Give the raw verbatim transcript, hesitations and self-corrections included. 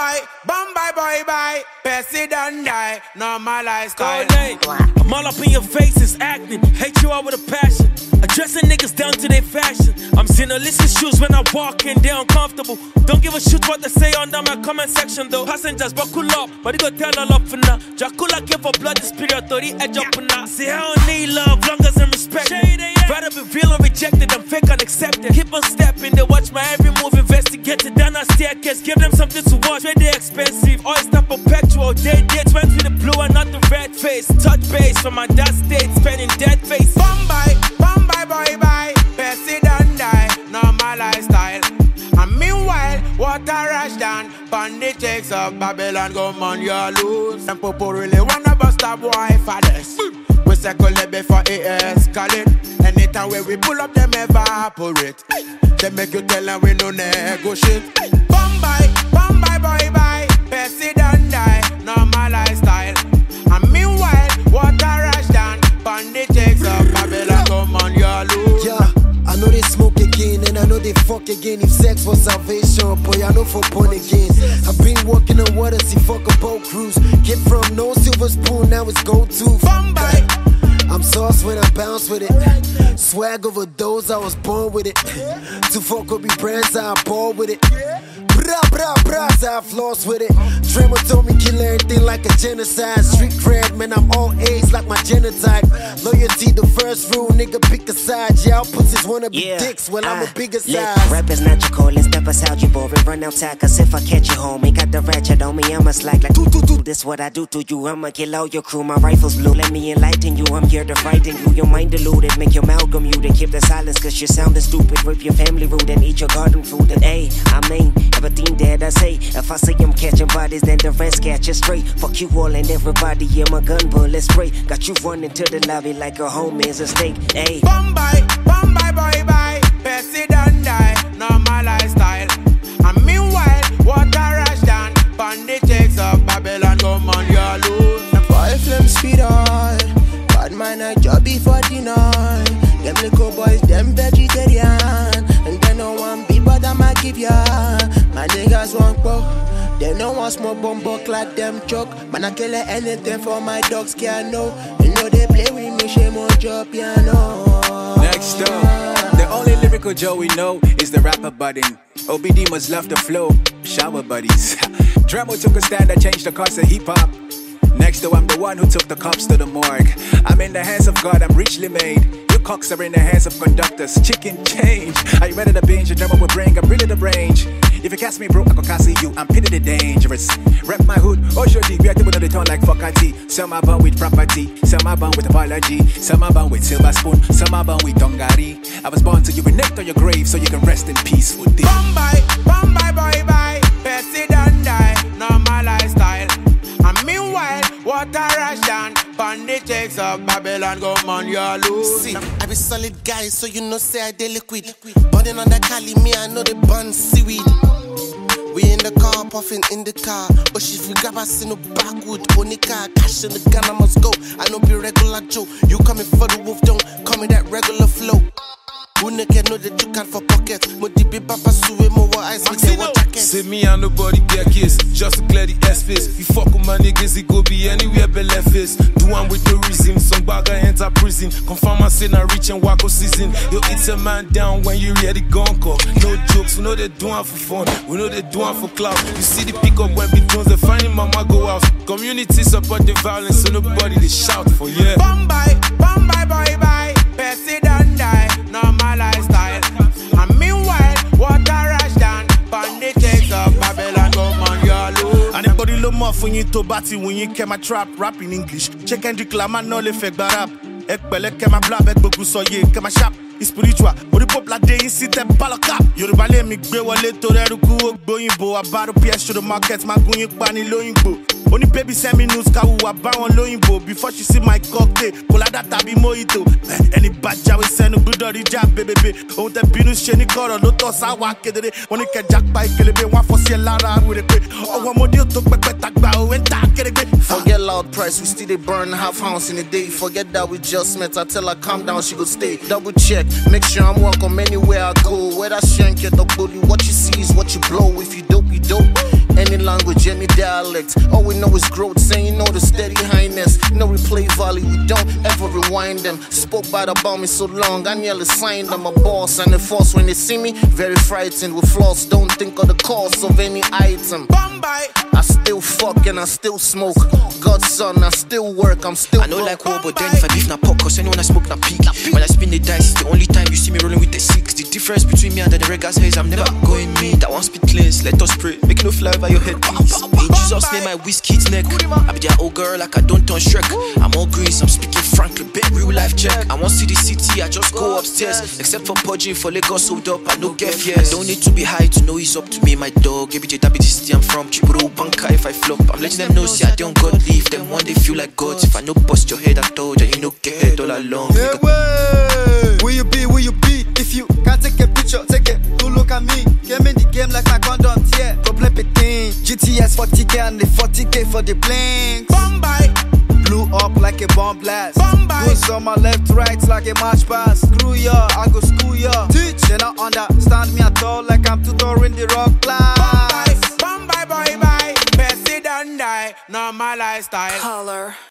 Bombay, Bombay, boy, bye. Percy don't die, normal lifestyle. I'm all up in your faces, acting. Hate you all with a passion. Addressing niggas down to their fashion. I'm seeing a list of shoes when I walk in, they're uncomfortable. Don't give a shit what they say under my comment section though. Passengers buckle up, but you go tell all up for now. Dracula came for blood, this period, to the edge up for now. See, I don't need love, long as I'm respected. Rather be real or rejected, I'm fake unaccepted. Keep on stepping, they watch my every move, investigate it down a staircase. Give them something to watch, where they expensive. Oyster perpetual, day dates went with the blue and not the red face. Touch base from my dad state, spending dead face. Bombay, Bombay, boy, bye. Percy don't die, normal lifestyle. And meanwhile, water rush down. Bandit takes up Babylon, go man, you lose. And people really wanna bust a boy for this. We circle it before it escalate. Anytime where we pull up, them evaporate. They make you tell them we no negotiate. Bombay, Bombay, boy, bye. Percy don't die, normal lifestyle. And meanwhile, water rush down. Bandit takes up Babylon, go man, you lose. Yeah. I know they smoke again, and I know they fuck again. If sex was salvation, boy, I know for porn again. I've been walking on water, see fuck a boat cruise. Get from no silver spoon, now it's gold tooth. Bombay. I'm sauce when I bounce with it. Swag over those, I was born with it. To fuck up be brands, I ball with it. Bra bra bra, I floss with it. Drama told me kill everything like a genocide. Street cred, man, I'm all A's like my genotype. Loyalty the first rule, nigga pick a side. Y'all pussies wanna be yeah, dicks, well I'm a bigger size. Rap is not your calling, step aside you boring. Run outside, cause if I catch you home, ain't got the ratchet on me, I'ma slack like do do do. This what I do to you, I'ma kill all your crew. My rifle's blue, let me enlighten you. I'm here to frighten you, your mind deluded. Make your amalgam muted, keep the silence cause you're sounding stupid. Rip your family rude and eat your garden fruit. And ayy, I mean, everything that I say. If I say I'm catching bodies, then the rest catch you straight. Fuck you all and everybody, yeah, my gun bullet spray. Got you running to the lobby like a home is a steak. Ayy. Bombay, Bombay, boy, bye. Percy don't die, normal lifestyle. And meanwhile, water rush down. Bandit takes up Babylon, go man, you lose. Boy, flame speed on. Bad man, I job before dinner. Them little boys, them vegetarian. And they no one beat, but I'ma give ya. My niggas won't go. They no one smoke bomb buck like them choke. Man, I kill anything for my dogs, can't know. You know they play with me, shame on your piano. Next up, the only lyrical Joe we know is the rapper budding. O B D must love the flow, shower buddies. Dremo took a stand that changed the course of hip-hop. Next though, I'm the one who took the cops to the morgue. I'm in the hands of God, I'm richly made. Your cocks are in the hands of conductors. Chicken change. Are you ready to binge? A drama will bring, I'm really the range. If you cast me bro, I go cast you, I'm pitted the dangerous. Rep my hood, oh sure deep, we are table on the tongue like fuckati. Some are born with property, some are born with apology. Some are born with silver spoon, some are born with tongari. I was born to urinate on your grave so you can rest in peace for deep. Bombay, Bombay, boy, bye. Percy don't die, normal lifestyle. And meanwhile, water rush down. Bandit takes up Babylon, go man, you lose. See, I be solid guy, so you know say I dey liquid. Burning on that Cali, me I know the bun seaweed. We in the car, puffing in the car. But if we grab us in the backwood, only car, cash in the gun, I must go. I know be regular Joe. You coming for the wolf, don't call me that regular flow. Who nigga know that you can't for pockets? Mo di be papa suwe mo wa eyes with the one jacket. Say me and nobody get kiss, just to clear the airspace. You fuck with my niggas, it go be anywhere but left face. Do one with the reason, some bagger enter prison. Confirm I say na reach and wacko season. Yo, it's a man down when you ready gun call. No jokes, we know they do one for fun, we know they do one for clout. You see the pick up when between they finding mama go out. Community support the violence, so nobody they shout for yeah. Bombay, Bombay, boy, bye. Percy don't die, normal lifestyle. And meanwhile, water rush down. Bandit takes up Babylon, go man, you lose. And the body low more for you to batty when you came a trap, rap in English. Check and declare, no le fake barap. Ek bele kema blab, ek bogu soye, kema sharp. Spiritual, but the pop la day in sit and palaka. Yoruba let me go a little reruku, boyinbo, a battle pierce to the market, my going pani loyinbo. Only baby send me news, ka uwa ba on loyinbo. Before she see my cocktail, pull out that tabi mojito. Any badja we send a good or the jab, baby. Oh, the binus sheni koro, no toss I walk it. When you can jack by kelebe, one for see lara with a quick. Oh, one more deal to back back bow and talk it again. Forget loud price, we still they burn half ounce in a day. Forget that we just met, I tell her calm down, she go stay. Double check. Make sure I'm welcome anywhere I go. Whether shank it or bully, what you see is what you blow. If you dope, you dope. Any language, Jenny dialect. All we know is growth, saying no to steady highness. No replay volley, we don't ever rewind them. Spoke bad about me so long, I nearly signed them. A boss and a force when they see me, very frightened. With flaws, don't think of the cost of any item. Bombay. I still fuck and I still smoke. God's son, I still work, I'm still I know like war, but then if I beef na pop, cause anyone I smoke na peak. When I spin the dice, it's the only time you see me rolling with the six. The difference between me and the regas haze, I'm never going me. That one spit cleans, let us pray. Make no fly over your head, please. In Jesus' name, I whiskey neck. I be their old girl like I don't turn Shrek. I'm all grease, I'm speaking frankly, bet real life check. I want to see the city, I just go upstairs. Except for pudging for Lagos, hold up, I no get fears. Don't need to be high to know he's up to me, my dog. A B J, that be the city I'm from. Chiburo Banka if I flop. I'm letting them know, see I don't God leave. Them one they feel like gods. If I no bust your head, I told you, you know get head all along. Yeah, way. Will you be, will you be? If you can't take a picture, take it. Don't look at me. Game in the game like my condom, yeah. Problem thing. G T S forty K and the forty K for the blinks. Bombay. Blew up like a bomb blast. Bombay. Goes on my left, right like a march pass. Screw ya, I go school ya. Teach. They not understand me at all, like I'm tutoring the rock class. Bombay, Bombay, boy, bye. Bessie don't die, normal lifestyle. Color.